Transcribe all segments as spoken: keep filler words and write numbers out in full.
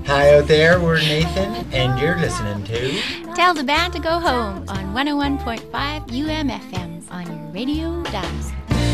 Hi out there, we're Nathan, and you're listening to Tell the Band to Go Home on one oh one point five U M F M on your radio dials.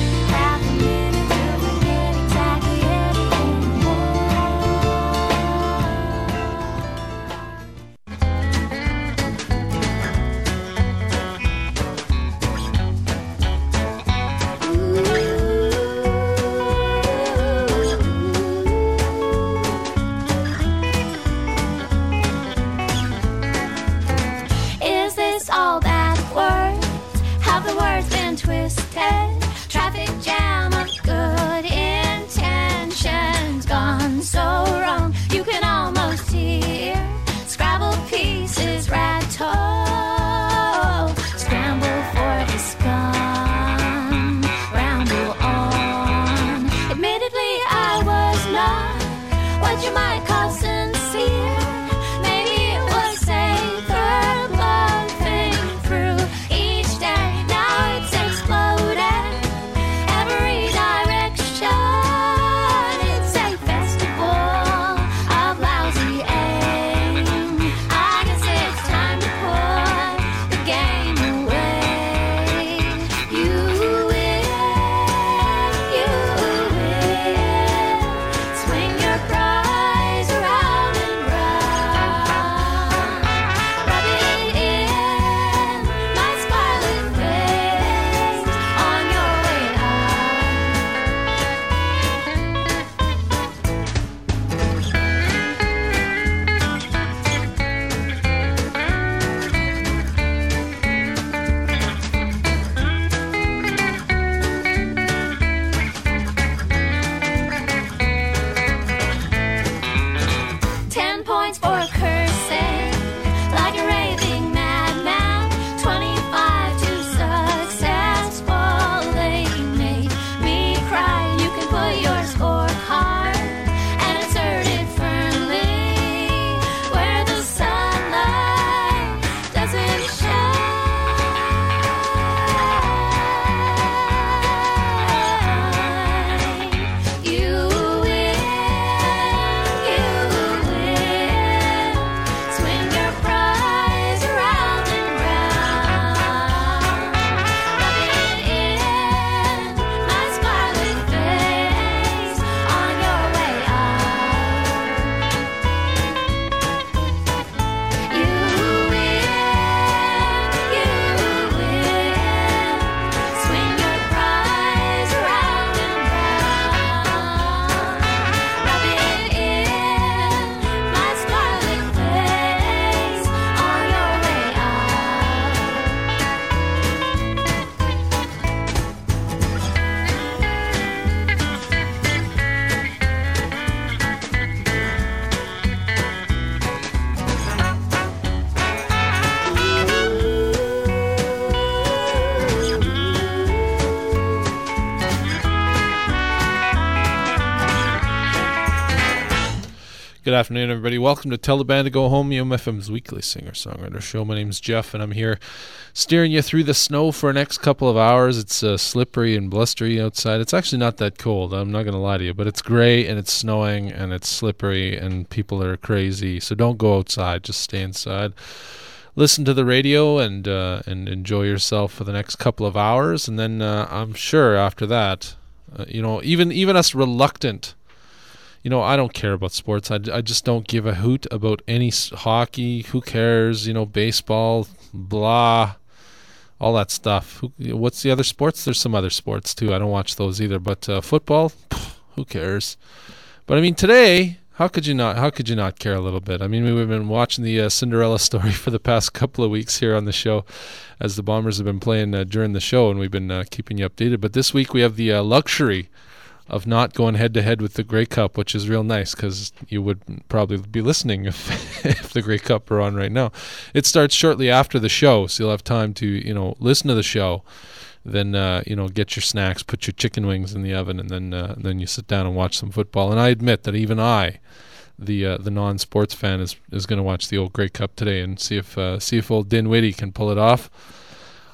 Good afternoon, everybody. Welcome to Tell the Band to Go Home, U M F M's weekly singer-songwriter show. My name's Jeff, and I'm here steering you through the snow for the next couple of hours. It's uh, slippery and blustery outside. It's actually not that cold, I'm not going to lie to you, but it's gray, and it's snowing, and it's slippery, and people are crazy. So don't go outside. Just stay inside. Listen to the radio and uh, and enjoy yourself for the next couple of hours, and then uh, I'm sure after that, uh, you know, even even us reluctant. You know, I don't care about sports. I, I just don't give a hoot about any s- hockey. Who cares? You know, baseball, blah, all that stuff. Who, what's the other sports? There's some other sports, too. I don't watch those either. But uh, football, pff, who cares? But, I mean, today, how could you not How could you not care a little bit? I mean, we've been watching the uh, Cinderella story for the past couple of weeks here on the show as the Bombers have been playing uh, during the show, and we've been uh, keeping you updated. But this week we have the uh, luxury of not going head-to-head with the Grey Cup, which is real nice because you would probably be listening if, if the Grey Cup were on right now. It starts shortly after the show, so you'll have time to, you know, listen to the show, then, uh, you know, get your snacks, put your chicken wings in the oven, and then uh, then you sit down and watch some football. And I admit that even I, the uh, the non-sports fan, is is going to watch the old Grey Cup today and see if uh, see if old Dinwiddie can pull it off.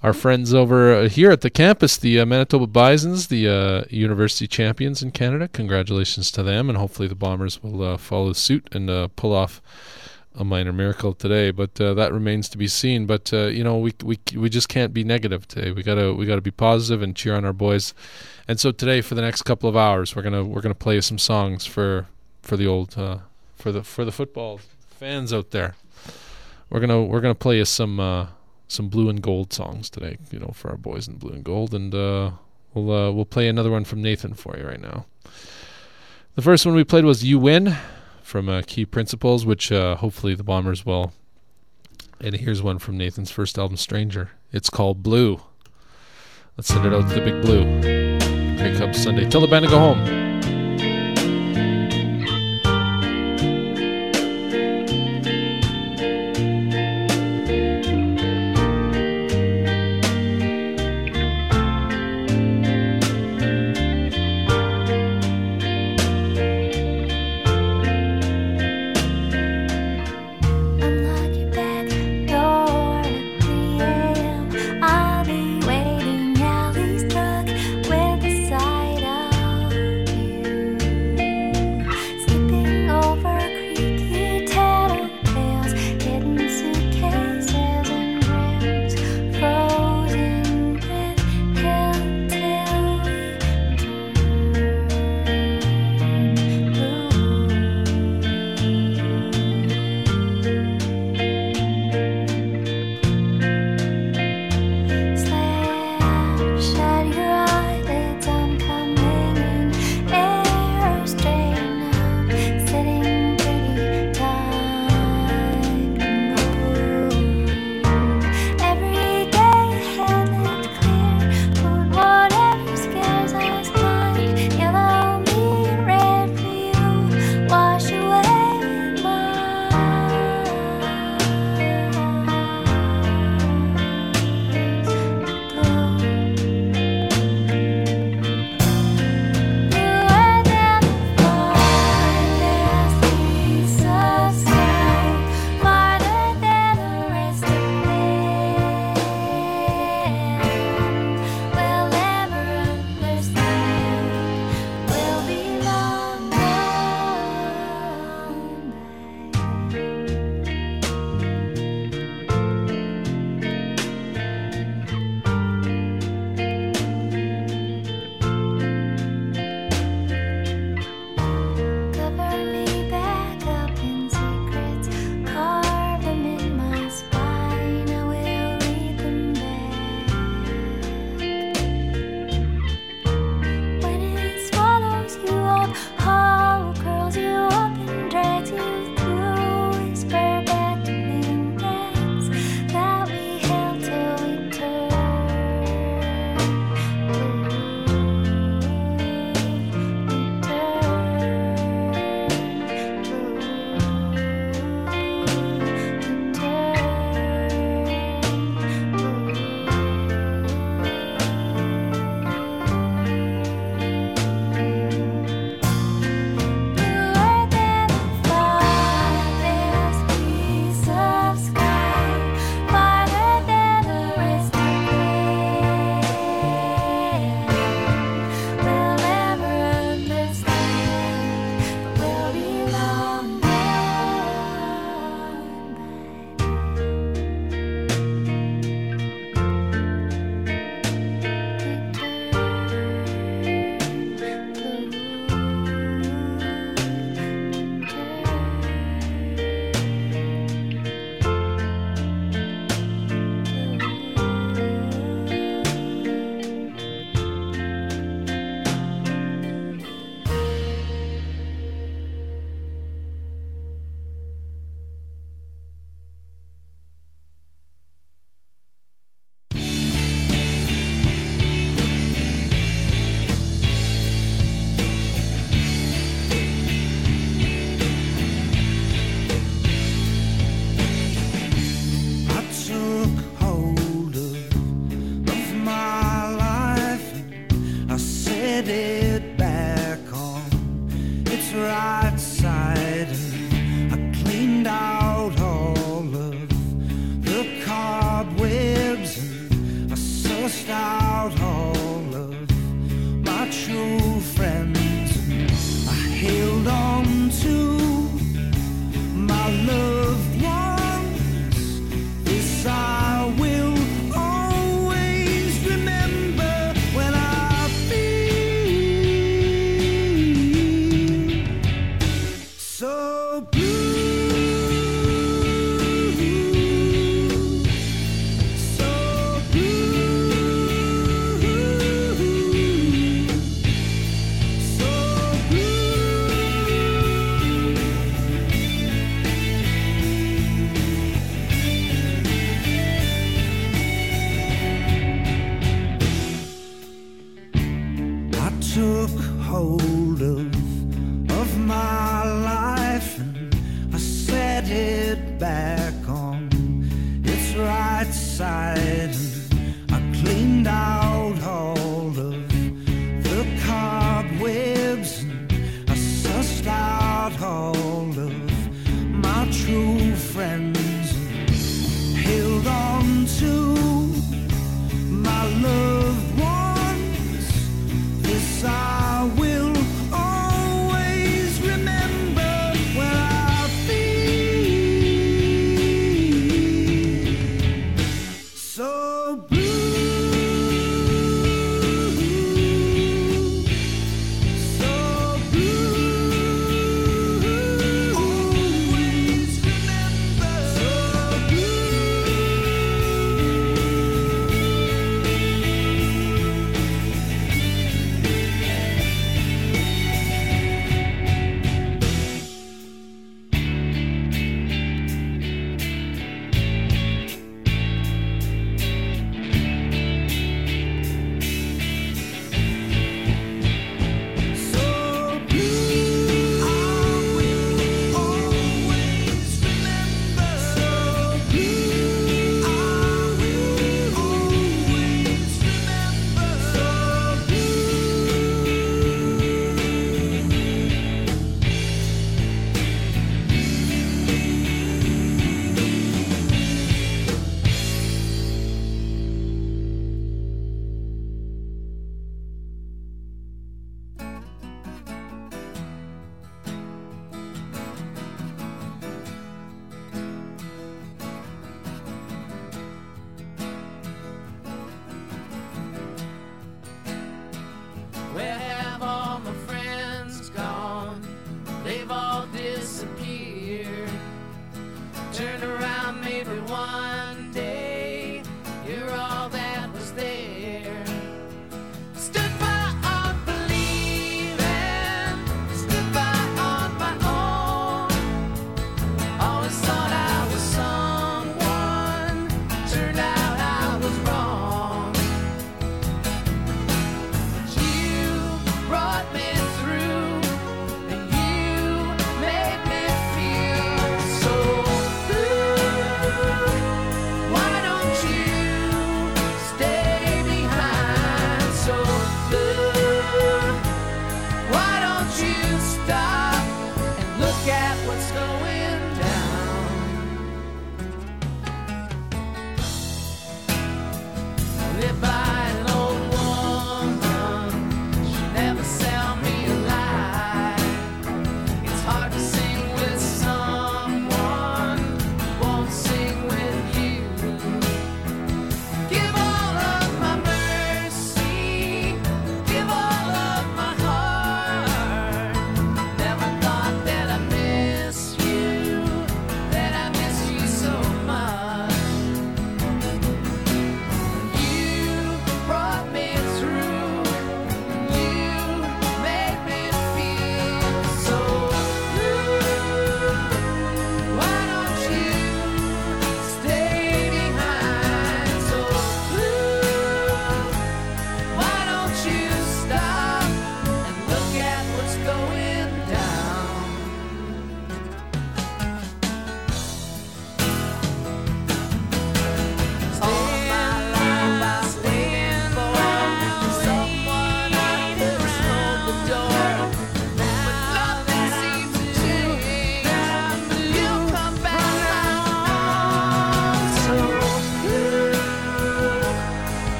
our friends over uh, here at the campus, the uh, Manitoba Bisons, the uh, university champions in Canada. Congratulations to them, and hopefully the Bombers will uh, follow suit and uh, pull off a minor miracle today. But uh, that remains to be seen. But uh, you know, we we we just can't be negative today. We gotta we gotta be positive and cheer on our boys. And so today, for the next couple of hours, we're gonna we're gonna play some songs for for the old uh, for the for the football fans out there. We're gonna we're gonna play you some. Uh, Some blue and gold songs today, you know, for our boys in blue and gold, and uh, we'll uh, we'll play another one from Nathan for you right now. The first one we played was "You Win" from uh, Key Principles, which uh, hopefully the Bombers will. And here's one from Nathan's first album, "Stranger." It's called "Blue." Let's send it out to the Big Blue. Here comes Sunday. Tell the band to go home. cobwebs and I to my loved ones. This I will always remember when I feel so blue, so blue, so I took hold of, of my life and I set it back on its right side, and I cleaned out all of the cobwebs and I sussed out all of my true friends and held on to my loved ones. This I will always remember when I feel so blue, so blue,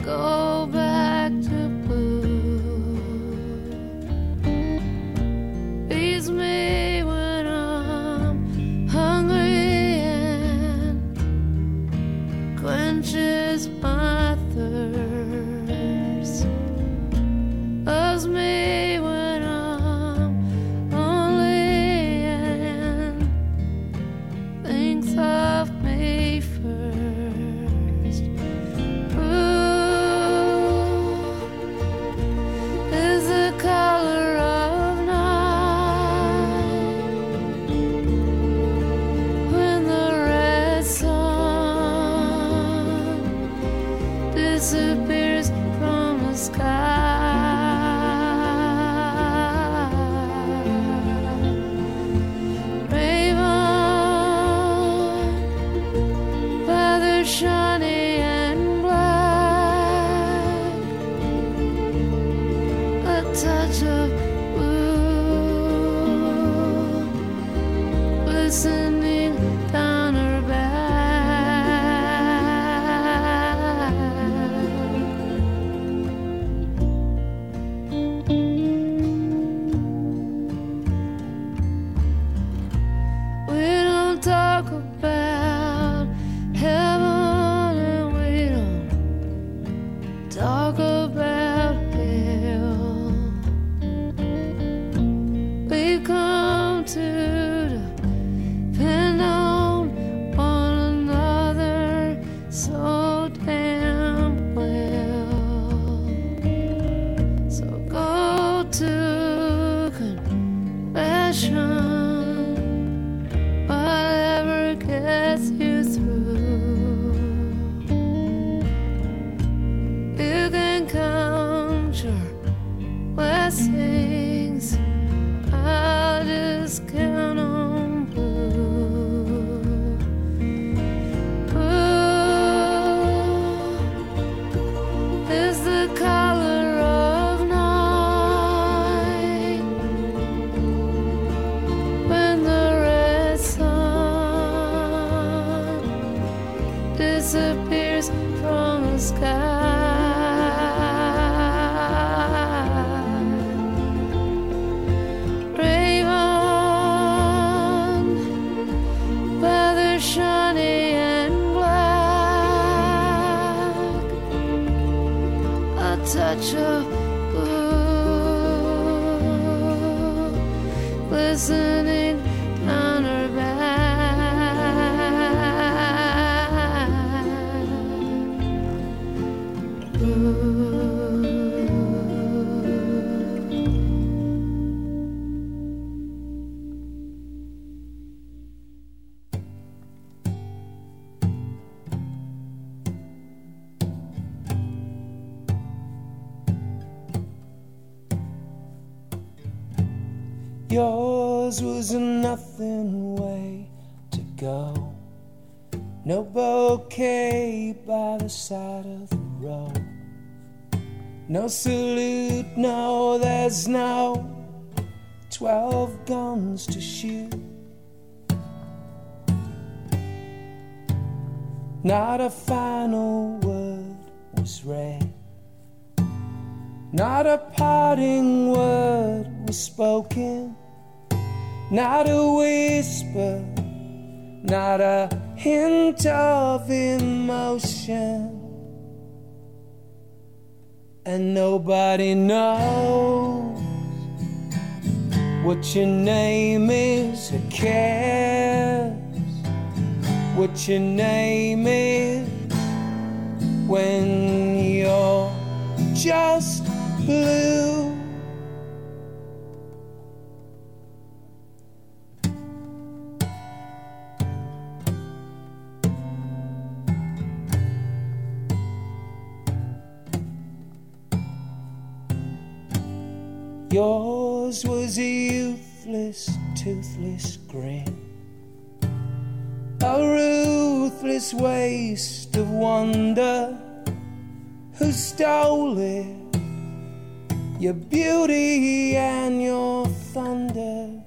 go back to blue. Feeds me when I'm hungry and quenches my thirst. Loves me when I'm lonely and thinks of me first. Blue is the color of night when the red sun disappears from the sky. Shiny and black, a touch of blue glistening down her back. We don't talk about heaven, talk about hell. We've come to depend on one another so damn well. So go to confession, whatever gets you through. You can count your blessings, I'll just count on blue. Blue is the color of night when the red sun disappears from the sky. Shiny and black, a touch of blue glistening down her back. Blue. Yours was a nothing way to go. No bouquet by the side of the road. No salute, no, there's no twelve guns to shoot. Not a final word was read. Not a parting word was spoken. Not a whisper, not a hint of emotion. And nobody knows what your name is or cares what your name is when you're just blue. Yours was a youthless, toothless grin, a ruthless waste of wonder. Who stole it? Your beauty and your thunder,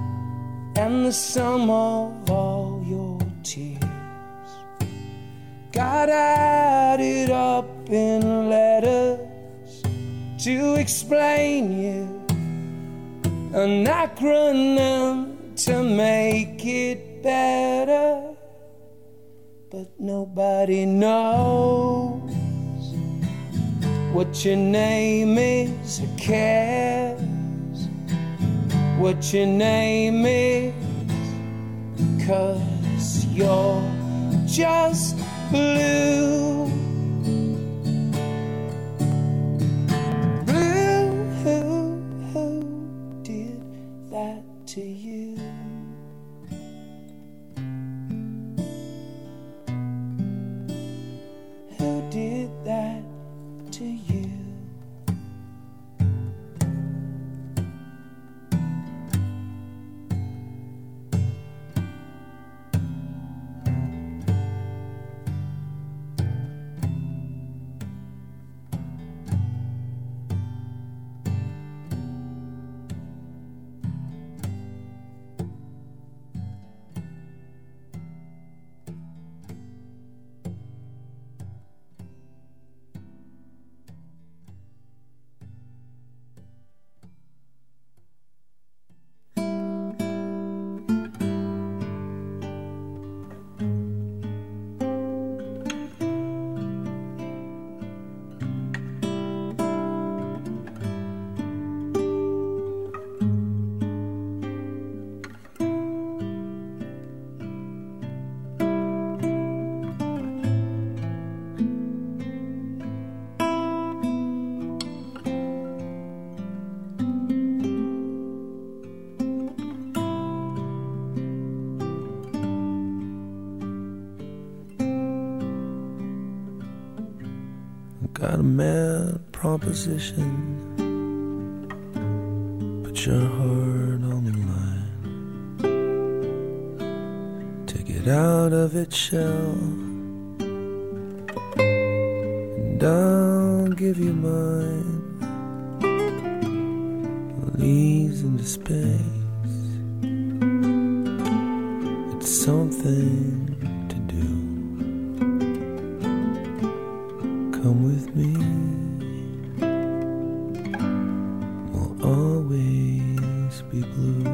and the sum of all your tears. Got added up in letters to explain you, an acronym to make it better. But nobody knows what your name is or cares what your name is, 'cause you're just blue. Blue, who, who did that to you? Who did that to you? Got a mad proposition, put your heart on the line, take it out of its shell, and I'll give you mine. Leaves into space, it's something to do. Come with me, we'll always be blue.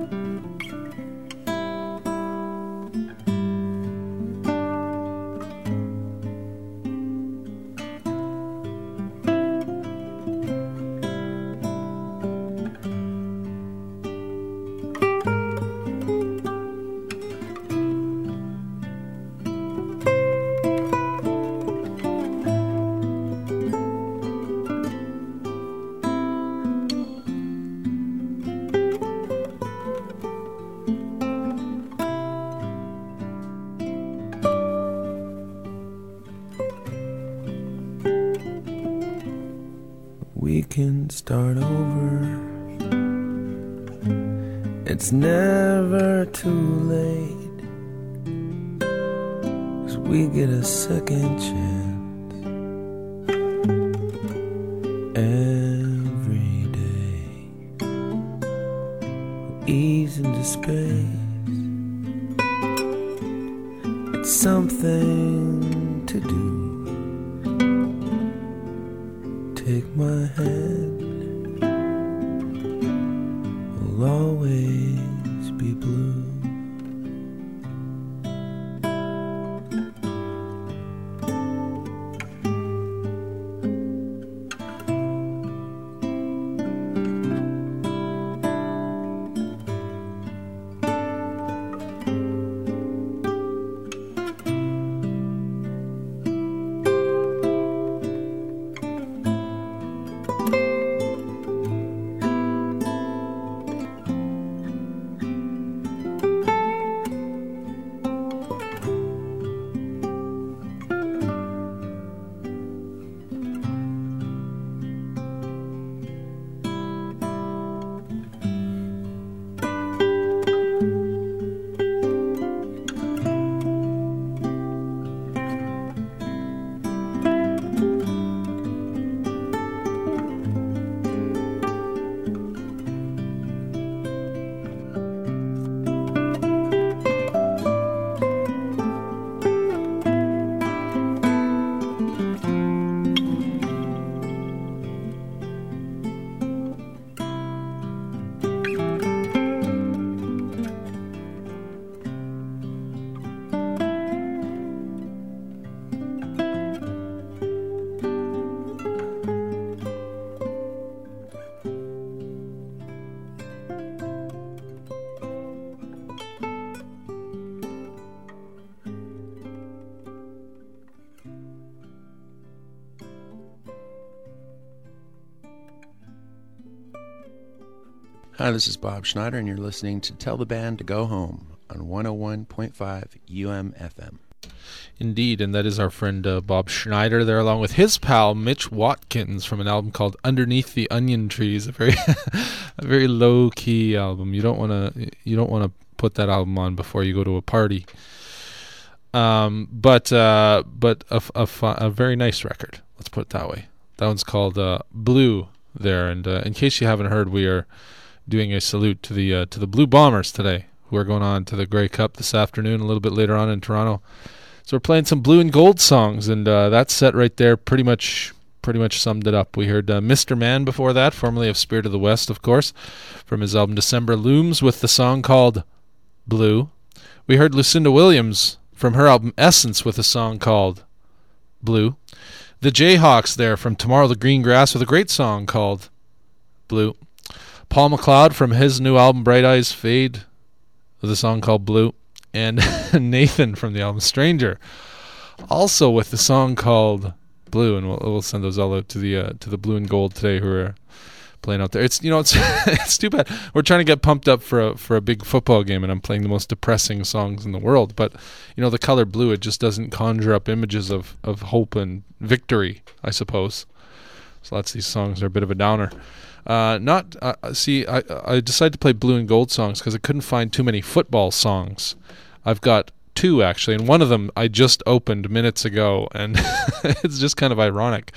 We can start over. It's never too late, 'cause we get a second chance every day. Ease into space, it's something to do. Take my hand, we'll always be blue. Hi, this is Bob Schneider, and you're listening to Tell the Band to Go Home on one oh one point five U M F M. Indeed, and that is our friend uh, Bob Schneider there, along with his pal Mitch Watkins from an album called Underneath the Onion Trees, a very, a very low key album. You don't want to, you don't want to put that album on before you go to a party. Um, but uh, but a, a, a very nice record. Let's put it that way. That one's called uh, Blue there, and uh, in case you haven't heard, we are doing a salute to the uh, to the Blue Bombers today, who are going on to the Grey Cup this afternoon, a little bit later on in Toronto. So we're playing some blue and gold songs, and uh, that set right there pretty much pretty much summed it up. We heard uh, Mister Man before that, formerly of Spirit of the West, of course, from his album December Looms, with the song called Blue. We heard Lucinda Williams from her album Essence with a song called Blue. The Jayhawks there from Tomorrow the Green Grass with a great song called Blue. Paul McLeod from his new album Bright Eyes Fade with a song called Blue. And Nathan from the album Stranger, also with the song called Blue. And we'll, we'll send those all out to the uh, to the Blue and Gold today who are playing out there. It's you know it's it's too bad. We're trying to get pumped up for a, for a big football game, and I'm playing the most depressing songs in the world. But you know the color blue, it just doesn't conjure up images of, of hope and victory, I suppose. So lots of these songs are a bit of a downer. Uh, not uh, see, I I decided to play blue and gold songs because I couldn't find too many football songs. I've got two actually, and one of them I just opened minutes ago, and it's just kind of ironic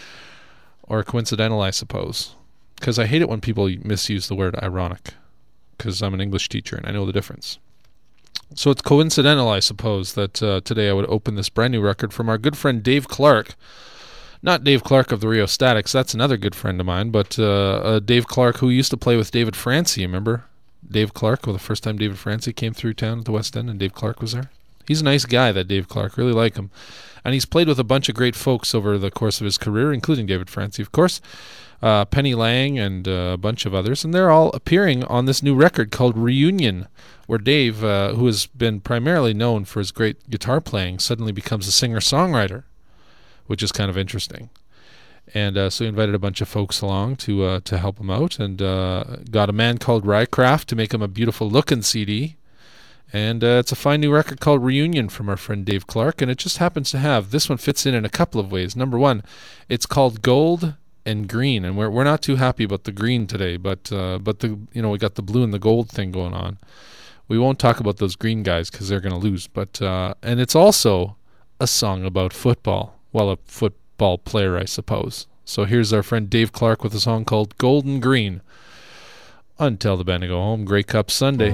or coincidental, I suppose, because I hate it when people misuse the word ironic, because I'm an English teacher and I know the difference. So it's coincidental, I suppose, that uh, today I would open this brand new record from our good friend Dave Clark. Not Dave Clark of the Rio Statics, that's another good friend of mine, but uh, uh, Dave Clark, who used to play with David Francie, remember? Dave Clark, well, the first time David Francie came through town at the West End and Dave Clark was there. He's a nice guy, that Dave Clark, really like him. And he's played with a bunch of great folks over the course of his career, including David Francie, of course, uh, Penny Lang, and uh, a bunch of others, and they're all appearing on this new record called Reunion, where Dave, uh, who has been primarily known for his great guitar playing, suddenly becomes a singer-songwriter, which is kind of interesting. And uh, so he invited a bunch of folks along to uh, to help him out, and uh, got a man called Rycraft to make him a beautiful-looking C D. And uh, it's a fine new record called Reunion from our friend Dave Clark, and it just happens to have, this one fits in in a couple of ways. Number one, it's called Gold and Green, and we're we're not too happy about the green today, but uh, but the you know we got the blue and the gold thing going on. We won't talk about those green guys because they're going to lose, but uh, and it's also a song about football. Well, a football player, I suppose. So here's our friend Dave Clark with a song called Golden Green. Until the band to go home, Grey Cup Sunday.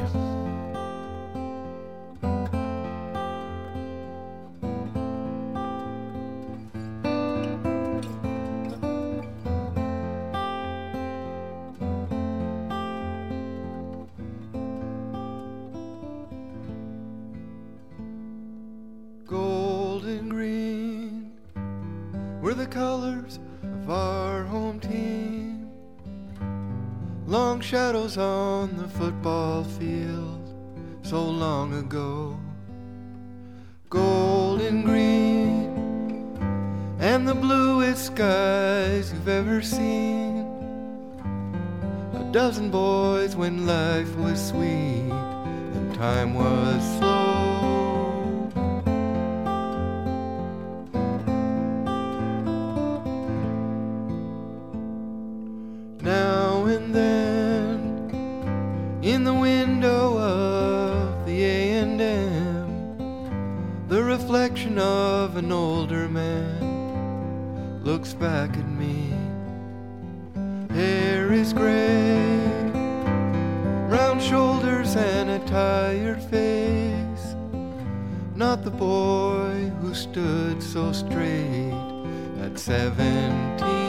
Shadows on the football field so long ago. Gold and green and the bluest skies you've ever seen. A dozen boys when life was sweet and time was slow. Now and then in the window of the A and M, the reflection of an older man looks back at me. Hair is gray, round shoulders and a tired face. Not the boy who stood so straight at seventeen.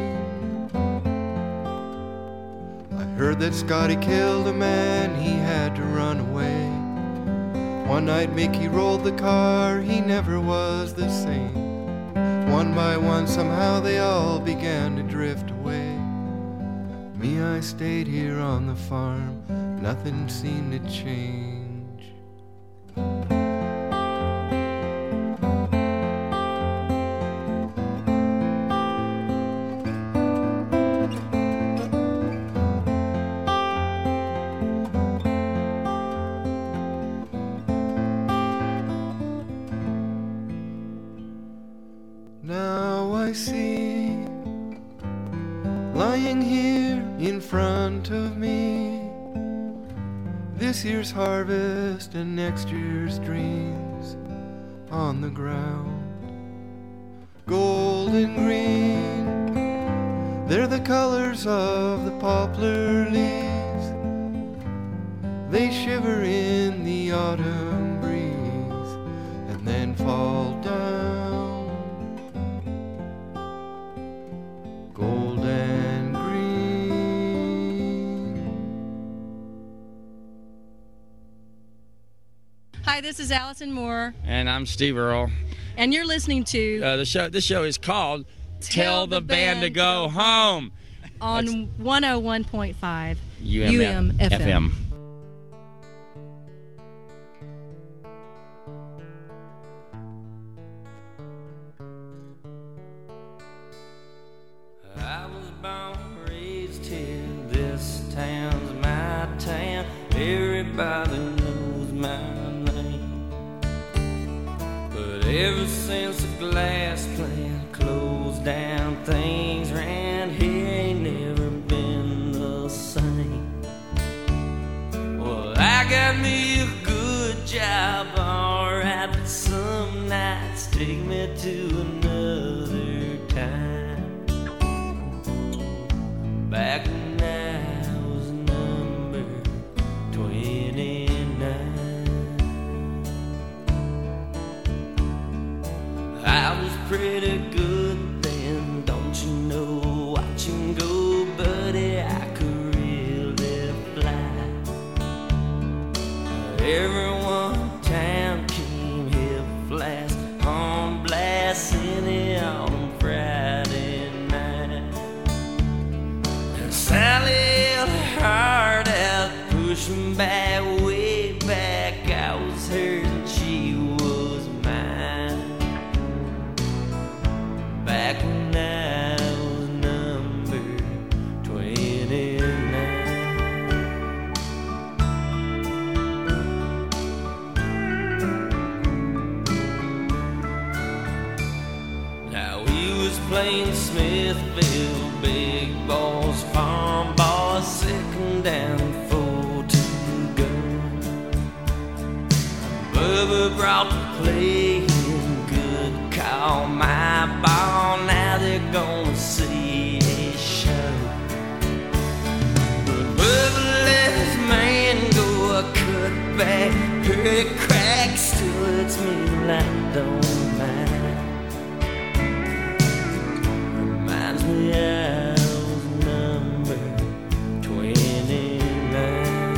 Heard that Scotty killed a man, he had to run away. One night Mickey rolled the car, he never was the same. One by one somehow they all began to drift away. Me, I stayed here on the farm, nothing seemed to change. I see lying here in front of me? This year's harvest and next year's dreams on the ground. Gold and green, they're the colors of the poplar leaves. They shiver in the autumn breeze and then fall down. Gold and green. Hi, this is Allison Moore. And I'm Steve Earle. And you're listening to Uh, the show. This show is called Tell, Tell the, the Band, Band to Go Home on That's one oh one point five U M F M. F M. I was born, raised here. This town's my town. Everybody knows my name. But ever since the glass plant closed down, things around here ain't never been the same. Well, I got me a good job, alright, but some nights take me to another time. Back when I was number twenty-nine, I was pretty good then, don't you know? Watching go, buddy, I could really fly. Everyone town came hip fast, on blast any autumn Friday night. And Sally hard out, pushing back, way back. I was hers and she was mine. Back when I was number twenty-nine. Now we was playing Smithville, big balls, farm boys, second down, four to go. Bubba brought the play in, good call, my ball, now they're gonna see a show. But Bubba let his man go, a cut back, heard it crack, still it's me like don't mind. Reminds me I was number twenty-nine.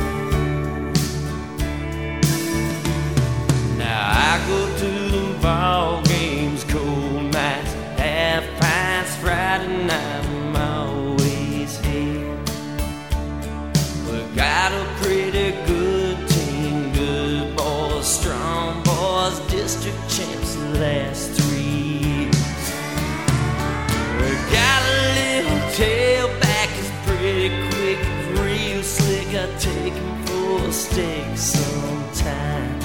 Now I go to the ball games, cold nights, half pints, Friday night, I'm always here. We got a pretty good team, good boys, strong boys, district champs the last three years. We got a little tailback, it's pretty quick, it's real slick. I take him for a steak sometimes.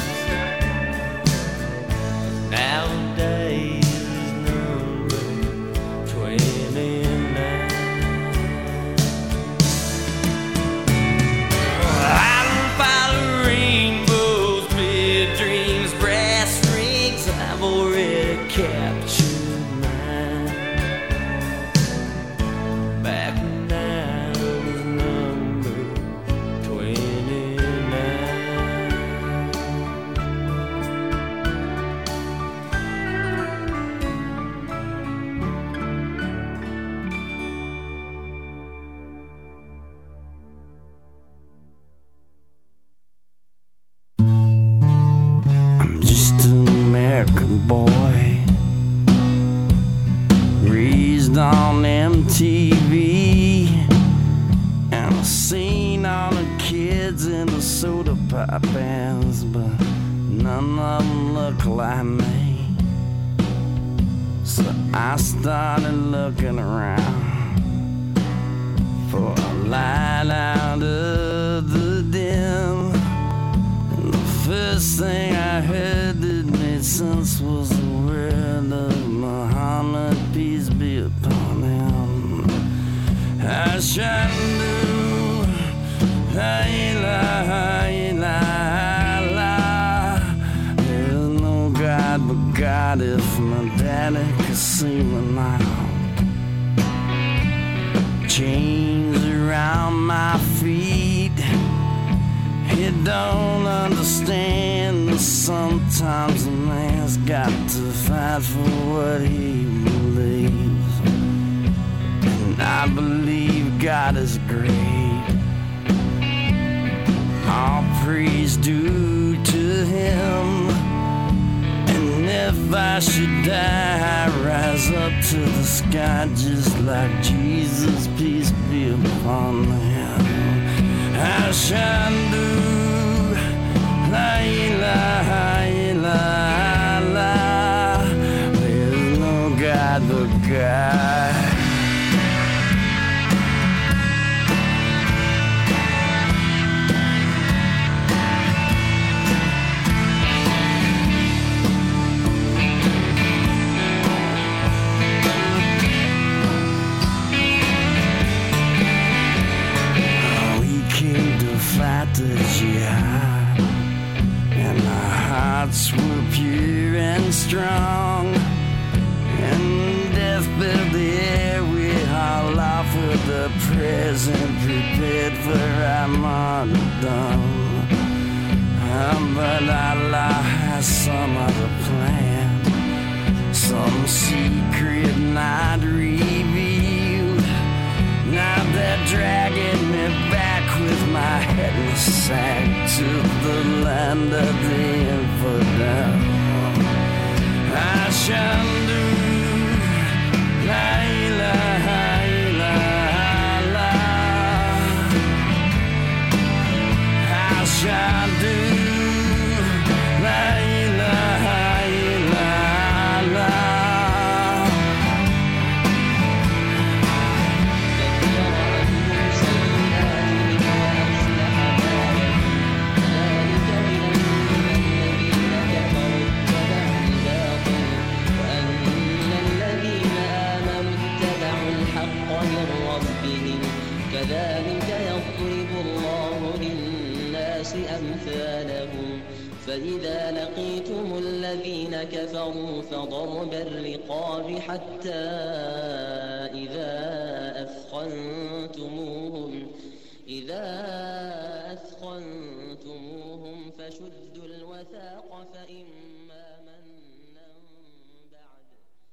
Nowadays number twenty-nine. I don't follow rainbows, big dreams, brass rings. I've already captured mine. Back when I was number twenty-nine. I'm just an American boy, raised on M T V, and I've seen all the kids in the soda pop bands, but none of them look like me. So I started looking around for a light out of the dim. And the first thing I heard that made sense was the word of Muhammad, peace be God, if my daddy could see me now. Chains around my feet, he don't understand that sometimes a man's got to fight for what he believes. And I believe God is great. All praise due to him. And if I should die, I rise up to the sky just like Jesus, peace be upon him. I shall do la ilaha illallah. There's no God but God. The jihad, and our hearts were pure and strong, and death filled the air. We all offered the present prepared for our martyrdom. Um, but Allah has some other plan, some secret not revealed. Now they're dragging me back with my head in a sack to the land of the infidel. I shall do la ilaha illallah. I shall do la ilaha illallah. كذلك يضرب الله للناس أمثالهم فإذا لقيتم الذين كفروا فضرب الرقاب حتى إذا أثخنتموهم إذا أثخنتموهم فشدوا الوثاق فإما منا بعد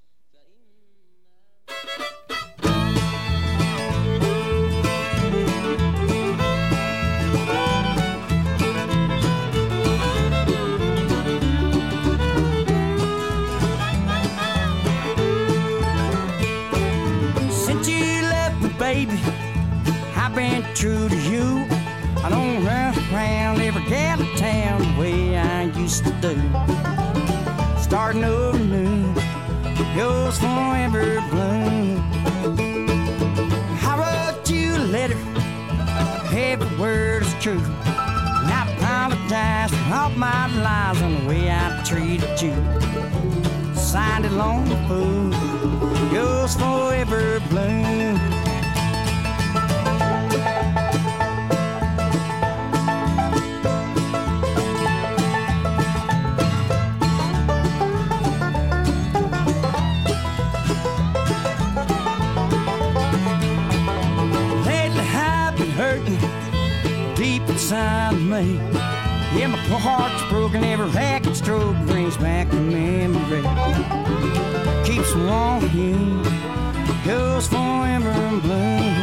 Baby, I've been true to you. I don't run around every gal in town the way I used to do. Starting over new, yours forever blue. I wrote you a letter, every word is true. And I apologize for all my lies and the way I treated you. Signed it long fool, yours forever blue. Inside me, yeah, my poor heart's broken. Every racket stroke brings back the memory. Keeps walking, goes forever blue.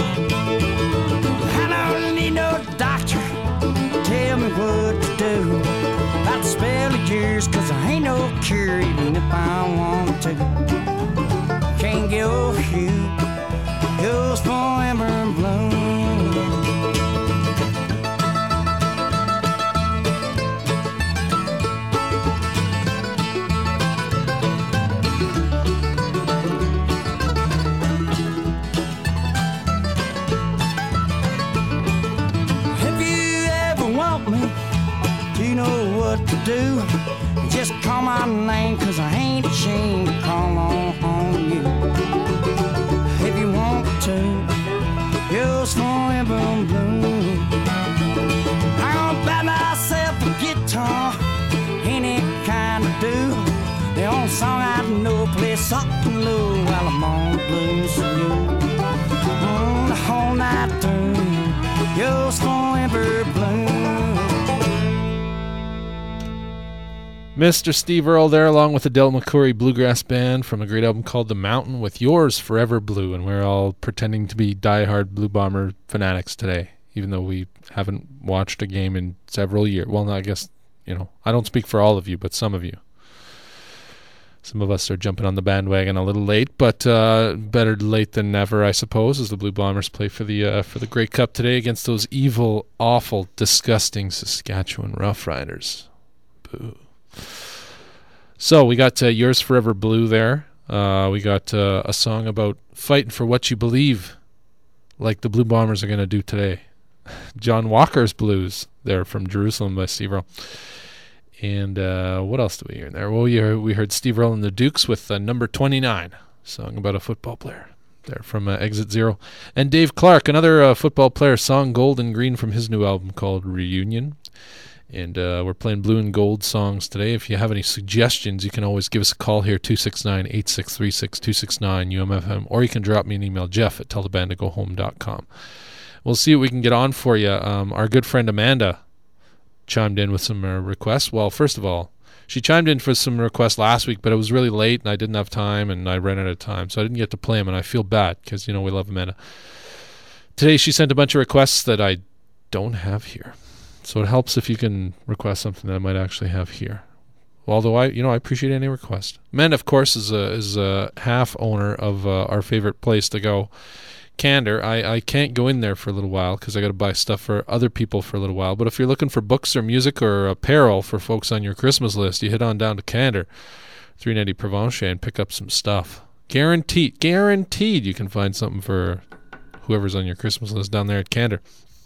I don't need no doctor tell me what to do about the spell of years, 'cause I ain't no cure even if I want to. Can't get over you, goes forever blue. Do. Just call my name, 'cause I ain't ashamed to call on, on you. If you want to, yours forever blue. I'm gonna buy myself a guitar, any kind of do. The own song I know. Play something low while I'm on the blues for you. Mm, the whole night through, yours forever blue. Mister Steve Earle there, along with the Del McCoury Bluegrass Band from a great album called The Mountain with Yours Forever Blue, and we're all pretending to be diehard Blue Bomber fanatics today, even though we haven't watched a game in several years. Well, no, I guess, you know, I don't speak for all of you, but some of you. Some of us are jumping on the bandwagon a little late, but uh, better late than never, I suppose, as the Blue Bombers play for the uh, for the Grey Cup today against those evil, awful, disgusting Saskatchewan Roughriders. Boo. So we got uh, Yours Forever Blue there. Uh, we got uh, a song about fighting for what you believe, like the Blue Bombers are going to do today. John Walker's Blues there from Jerusalem by Steve Earle. And uh, what else do we hear in there? Well, we heard, we heard Steve Earle and the Dukes with uh, Number twenty-nine, song about a football player there from uh, Exit Zero. And Dave Clark, another uh, football player, song Gold and Green from his new album called Reunion. And uh, we're playing blue and gold songs today. If you have any suggestions, you can always give us a call here, two six nine, eight six three six, two six nine U M F M, or you can drop me an email, Jeff at tell the band to go home dot com. We'll see what we can get on for you. Um, our good friend Amanda chimed in with some uh, requests. Well, first of all, she chimed in for some requests last week, but it was really late, and I didn't have time, and I ran out of time, so I didn't get to play them, and I feel bad because, you know, we love Amanda. Today she sent a bunch of requests that I don't have here. So it helps if you can request something that I might actually have here. Although I, you know, I appreciate any request. Amanda, of course, is a is a half owner of uh, our favorite place to go, Candor. I, I can't go in there for a little while because I got to buy stuff for other people for a little while. But if you're looking for books or music or apparel for folks on your Christmas list, you head on down to Candor, three ninety Provencher, and pick up some stuff. Guaranteed, guaranteed, you can find something for whoever's on your Christmas list down there at Candor.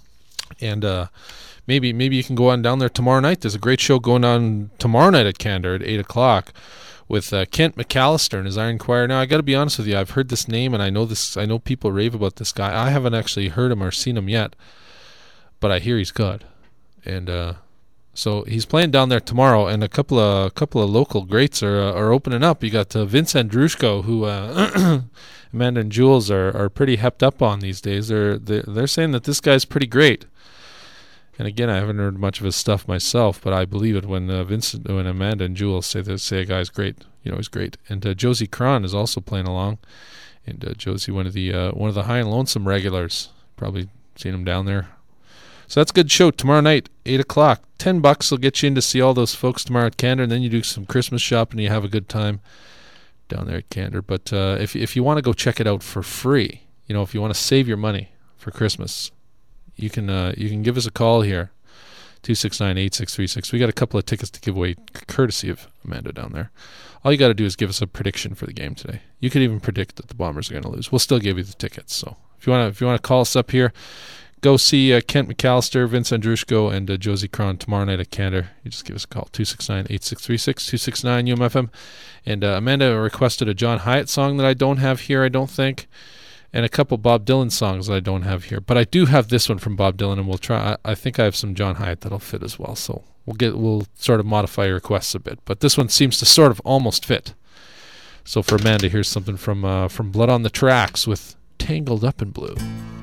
And uh, maybe maybe you can go on down there tomorrow night. There's a great show going on tomorrow night at Candor at eight o'clock with uh, Kent McAllister and his Iron Choir. Now, I got to be honest with you. I've heard this name, and I know this. I know people rave about this guy. I haven't actually heard him or seen him yet, but I hear he's good. And uh, so he's playing down there tomorrow, and a couple of a couple of local greats are uh, are opening up. You got uh, Vince Andrushko, who uh, Amanda and Jules are, are pretty hepped up on these days. They're, they're they're saying that this guy's pretty great. And again, I haven't heard much of his stuff myself, but I believe it when uh, Vincent, when Amanda and Jules say that say a guy's great. You know, he's great. And uh, Josie Cron is also playing along. And uh, Josie, one of the uh, one of the High and Lonesome regulars, probably seen him down there. So that's a good show tomorrow night, eight o'clock. Ten bucks will get you in to see all those folks tomorrow at Candor, and then you do some Christmas shopping and you have a good time down there at Candor. But uh, if if you want to go check it out for free, you know, if you want to save your money for Christmas, you can uh, you can give us a call here, two six nine, eight six three six. We got a couple of tickets to give away, courtesy of Amanda down there. All you got to do is give us a prediction for the game today. You could even predict that the Bombers are going to lose. We'll still give you the tickets. So if you want to if you want to call us up here, go see uh, Kent McAllister, Vince Andrushko, and uh, Josie Cron tomorrow night at Candor. You just give us a call, two six nine, eight six three six, two six nine U M F M. And uh, Amanda requested a John Hyatt song that I don't have here, I don't think, and a couple Bob Dylan songs that I don't have here. But I do have this one from Bob Dylan, and we'll try. I, I think I have some John Hyatt that'll fit as well. So we'll get we'll sort of modify your requests a bit. But this one seems to sort of almost fit. So for Amanda, here's something from uh, from Blood on the Tracks with Tangled Up in Blue.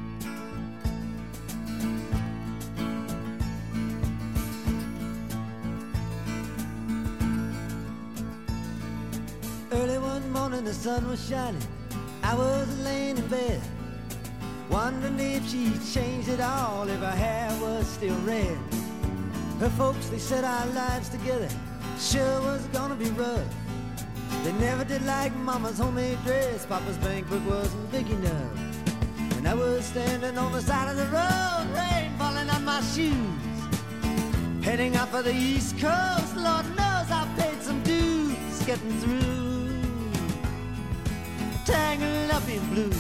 Early one morning the sun was shining, I was laying in bed, wondering if she changed it all, if her hair was still red. Her folks, they said our lives together sure was gonna be rough. They never did like Mama's homemade dress, Papa's bank book wasn't big enough. And I was standing on the side of the road, rain falling on my shoes, heading out for the East Coast. Lord knows I paid some dues getting through, tangled up in blue.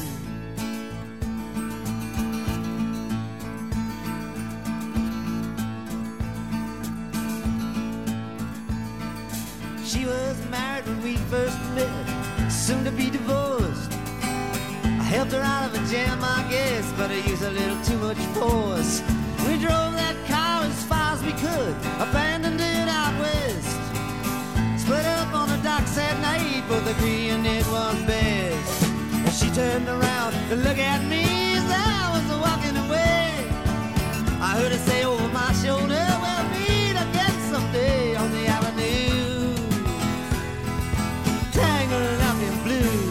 She was married when we first met, soon to be divorced. I helped her out of a jam, I guess, but I used a little too much force. We drove that car as far as we could, abandoned it out west, split up on a dock box at night, both agreeing it was best. And she turned around to look at me as I was walking away. I heard her say over my shoulder, we'll meet again someday on the avenue, tangled up in blue.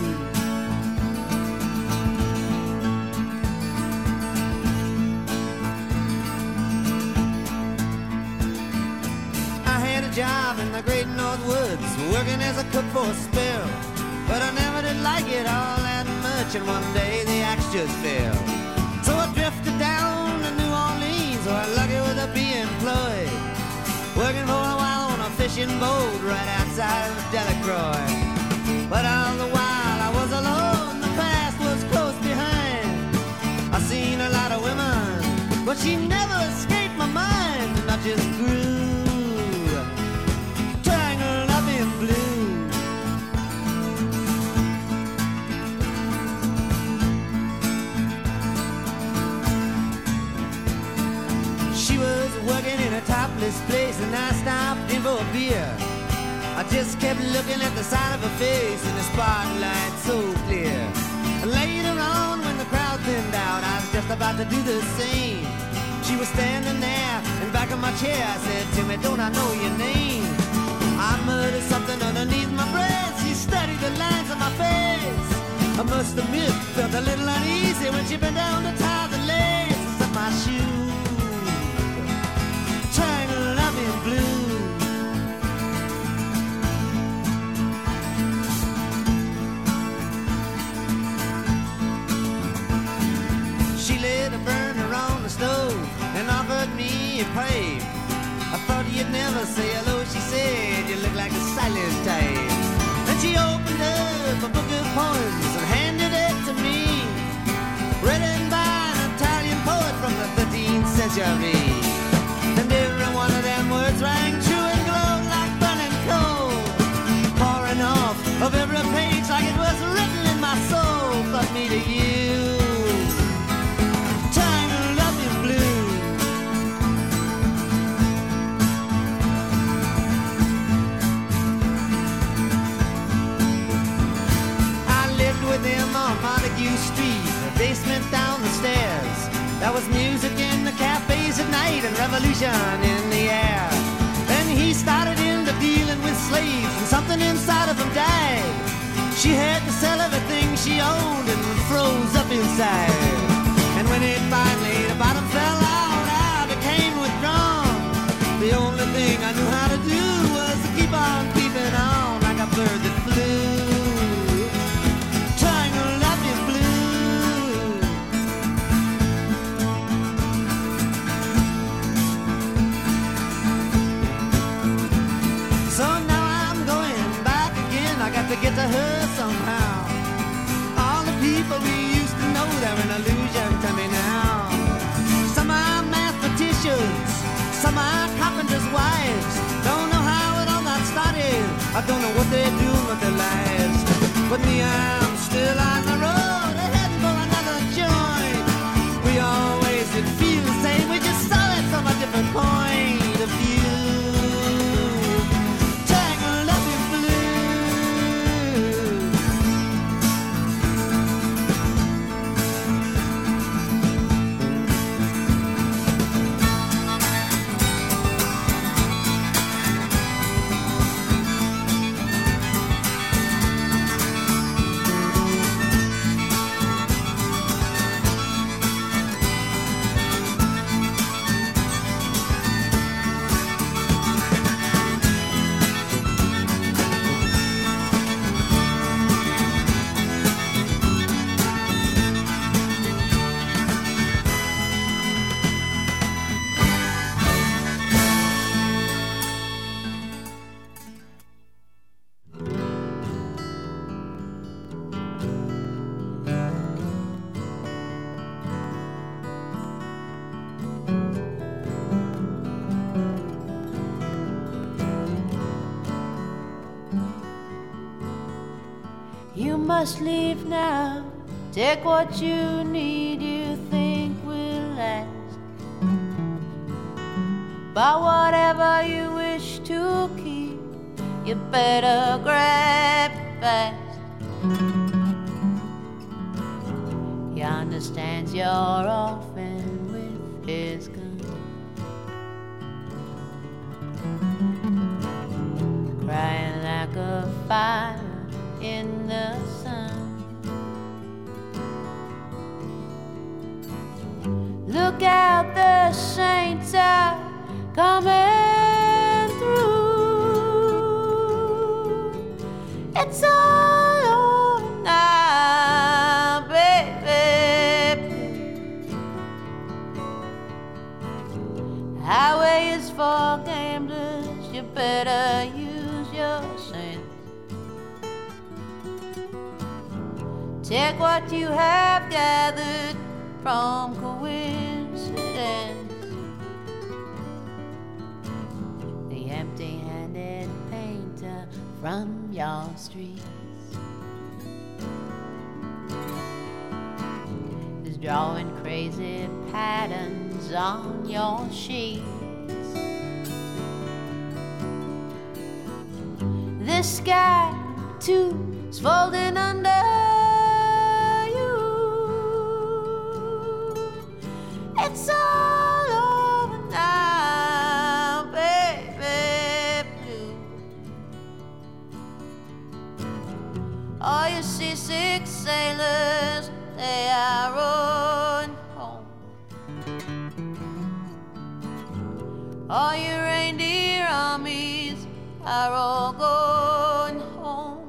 I had a job in the great North Woods, working as a cook for a spell, but I never did like it all that much, and one day the axe just fell. So I drifted down to New Orleans, where I'm lucky with a be employed, working for a while on a fishing boat right outside of Delacroix. But all the while I was alone, the past was close behind. I seen a lot of women, but she never escaped my mind, and I just grew tangled up in blue. Working in a topless place, and I stopped in for a beer. I just kept looking at the side of her face in the spotlight so clear. And later on, when the crowd thinned out, I was just about to do the same. She was standing there in back of my chair. I said to me, don't I know your name? I muttered something underneath my breath. She studied the lines on my face. I must admit, felt a little uneasy when she bent down to tie the laces of my shoes, tangled up in blue. She lit a burner on the stove and offered me a pipe. I thought you'd never say hello, she said, you look like a silent type. Then she opened up a book of poems and handed it to me, written by an Italian poet from the thirteenth century. And every one of them words rang true and glowed like burning coal, pouring off of every page like it was written in my soul. But me to you, tangled up in blue. I lived with him on Montague Street, the basement down the stairs. There was music in the cafes at night and revolution in the air. Then he started into dealing with slaves, and something inside of him died. She had to sell everything she owned and froze up inside. And when it finally, the bottom fell out, I became withdrawn. The only thing I knew how to do was to keep on keeping on like a bird that flew, tangled up in blue. So now I'm going back again, I got to get to her somehow. All the people we used to know, they're an illusion to me now. Some are mathematicians, some are carpenters' wives. Don't know how it all got started, I don't know what they're doing with their lives. But me, I'm still on the road, heading for another joint. We always did feel the same, we just saw it from a different point of view. You must leave now. Take what you need, you think will last. But whatever you wish to keep, you better grab it fast. He understands you're orphan with his gun. Crying like a fire in the sun. Look out, the saints are coming through. It's all over now, baby. Highway is for gamblers, you better use your sense. Take what you have gathered from coincidence. The empty-handed painter from your streets is drawing crazy patterns on your sheets. The sky too is folding under you. It's all over now, baby blue. All you seasick sailors, they are rowing home. All your reindeer armies are all going home.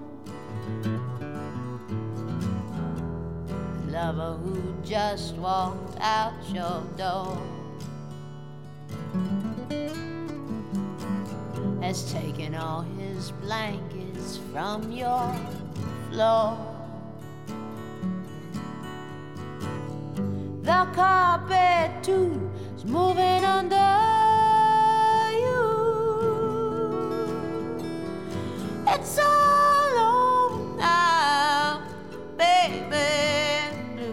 The lover who just walked out your door has taken all his blankets from your floor. The carpet too is moving under you. It's all over now, baby blue.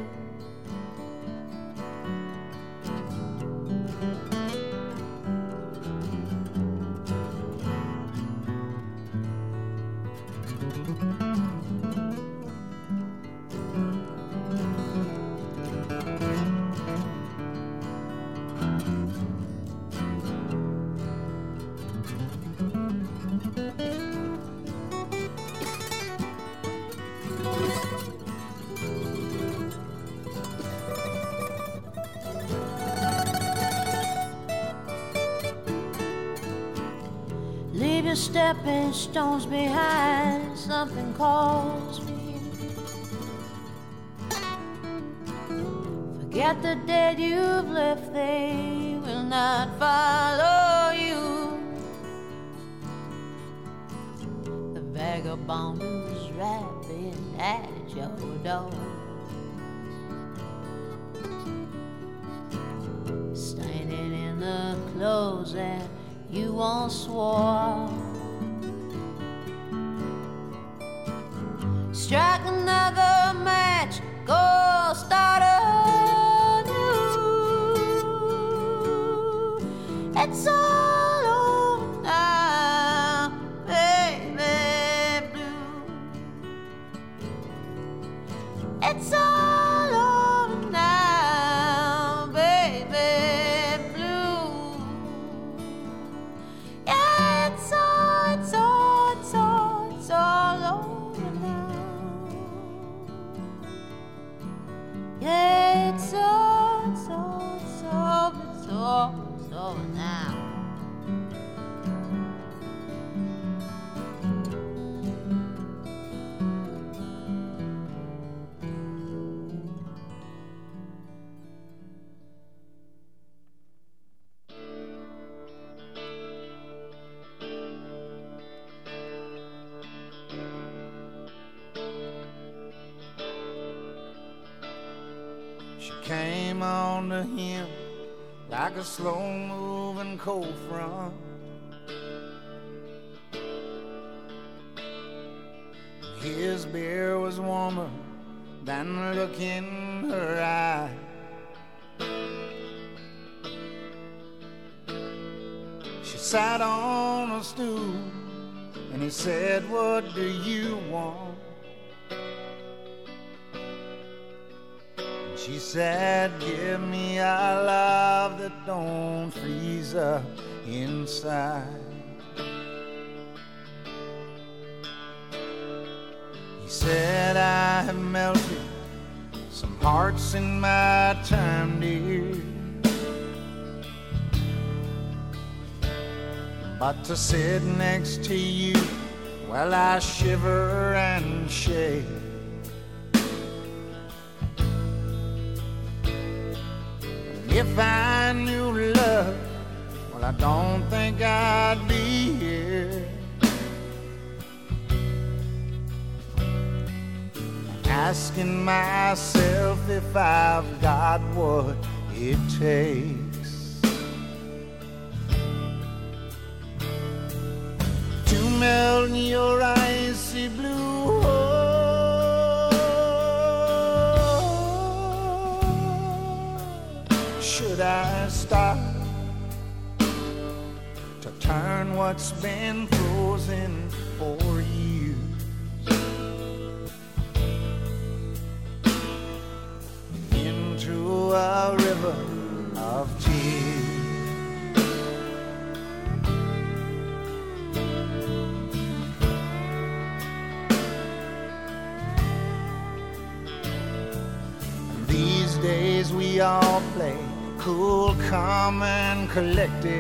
Leave your stepping stones behind, something calls me. Forget the dead you've left, they will not follow you. The vagabond who's rapping at your door, standing in the clothes that you once wore. Strike another match, go start anew. It's all over now, baby blue. It's all over now, baby blue. Yeah, it's all, it's all, it's all, it's all over now. Yeah, it's all, it's all, it's all, it's all, it's over now. She came on to him like a slow-moving cold front. His beer was warmer than the look in her eye. She sat on a stool and he said, what do you want? And she said, give me a love that don't freeze up inside. He said, I have melted some hearts in my time, dear, but to sit next to you while I shiver and shake, and if I knew love, well, I don't think I'd be here, asking myself if I've got what it takes to melt your icy blue heart. Should I stop to turn what's been frozen for you into a river of tears? These days we all play cool, calm, and collected,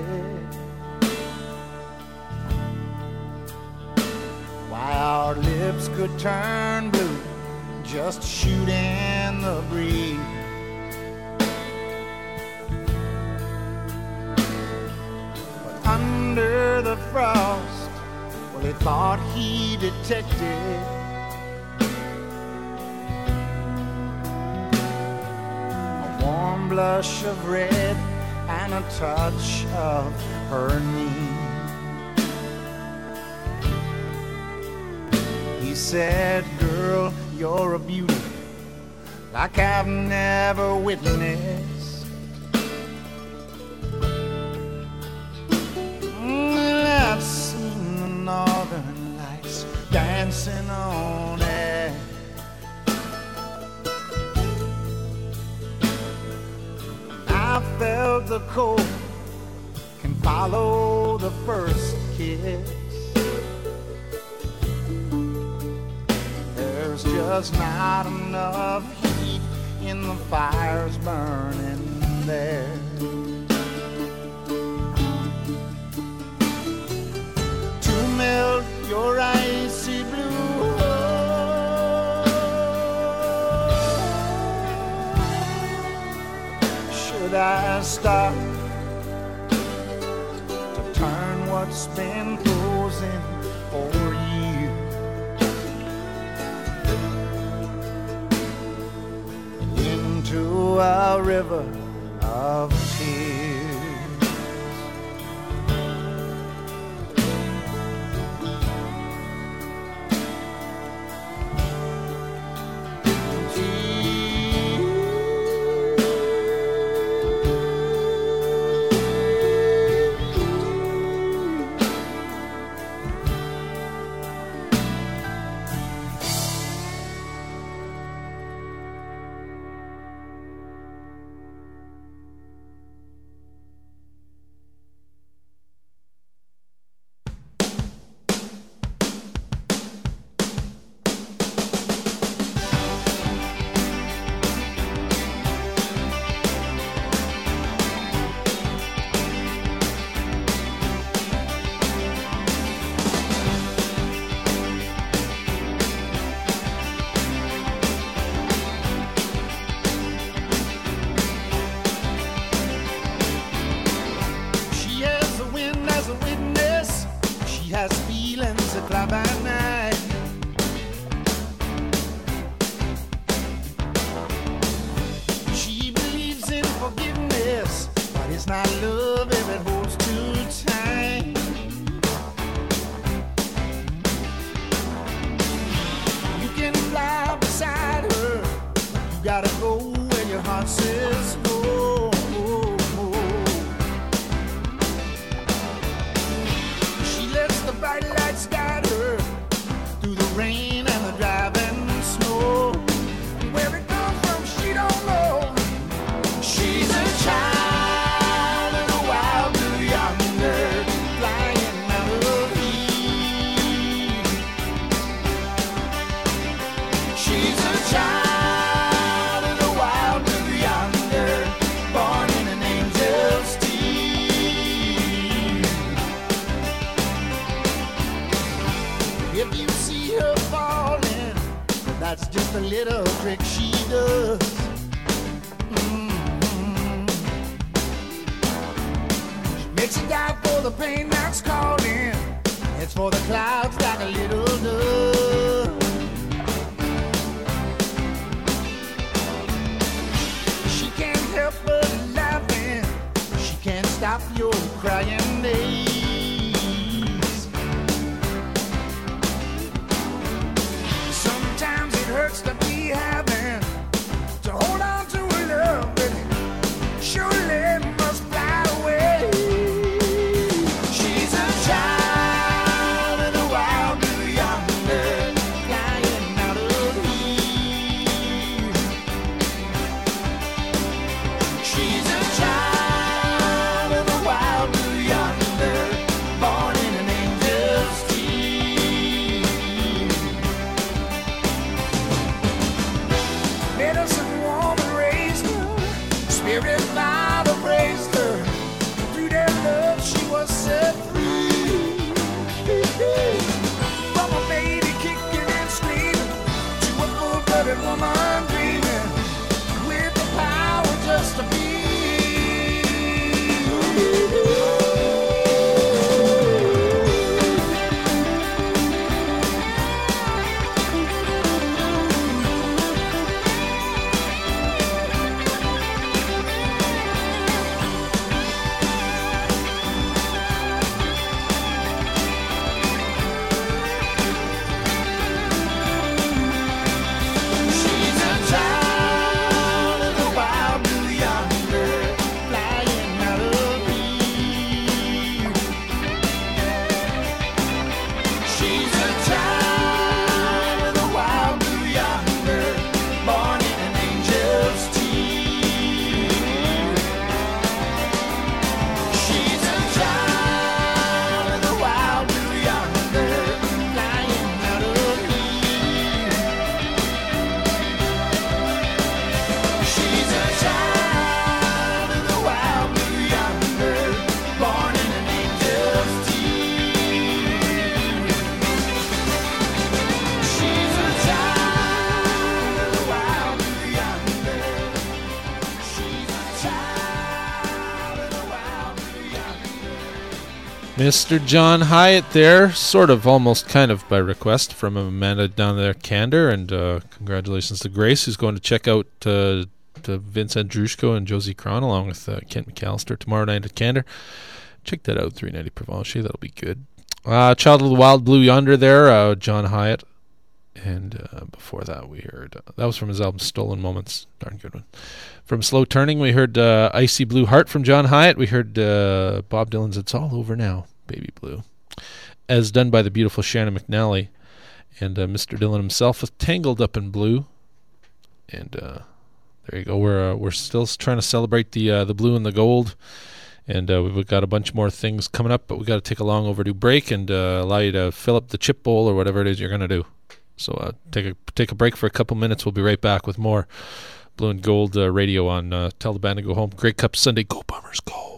while our lips could turn blue just shooting the breeze. But under the frost, well, he thought he detected a warm blush of red and a touch of her knee. He said, girl, you're a beauty like I've never witnessed. Mm, I've seen the northern lights dancing on air. I felt the cold can follow the first kiss. There's just not enough heat in the fires burning there to melt your icy blue heart. Should I stop to turn what's been frozen for you to a river of tears? She lets the bright lights guide her child of the wild blue yonder, born in an angel's teeth. If you see her falling, that's just a little trick she does. Mm-hmm. She makes it die for the pain that's calling. It's for the clouds like a little dove. She can't help but laughing. She can't stop your crying days. Sometimes it hurts to be having to hold on to a love that surely must fly away. She's a child of the wild blue yonder, flying out of here. She's a child of the wild blue yonder, born in an angel's teeth. Medicine woman raised her, spirit father praised her. Through their love she was set free. From a baby kicking and screaming to a full-blooded woman dreaming with the power just to be. She's a child of the wild blue yonder, flying out of here. She's a child of the wild blue yonder, born in an angel's teeth. She's a child of the wild blue yonder, flying out of here. She's a child of the wild blue yonder, born in an angel's teeth. She's a child of the wild blue yonder. She's a child of the wild blue yonder. Mister John Hyatt there, sort of, almost kind of by request from Amanda down there at Candor, and uh, congratulations to Grace, who's going to check out uh, to Vince Andrushko and Josie Cron along with uh, Kent McAllister tomorrow night at Candor. Check that out, three ninety Provencher, that'll be good. Uh, Child of the Wild Blue Yonder there, uh, John Hyatt, and uh, before that we heard, uh, that was from his album Stolen Moments, darn good one. From Slow Turning, we heard uh, Icy Blue Heart from John Hyatt. We heard uh, Bob Dylan's It's All Over Now, Baby Blue, as done by the beautiful Shannon McNally. And uh, Mister Dylan himself was Tangled Up in Blue. And uh, there you go. We're uh, we're still trying to celebrate the uh, the blue and the gold. And uh, we've got a bunch more things coming up, but we've got to take a long overdue break and uh, allow you to fill up the chip bowl or whatever it is you're going to do. So uh, take a take a break for a couple minutes. We'll be right back with more Blue and Gold uh, radio on uh, Tell the Band to Go Home. Grey Cup Sunday. Go Bombers, go!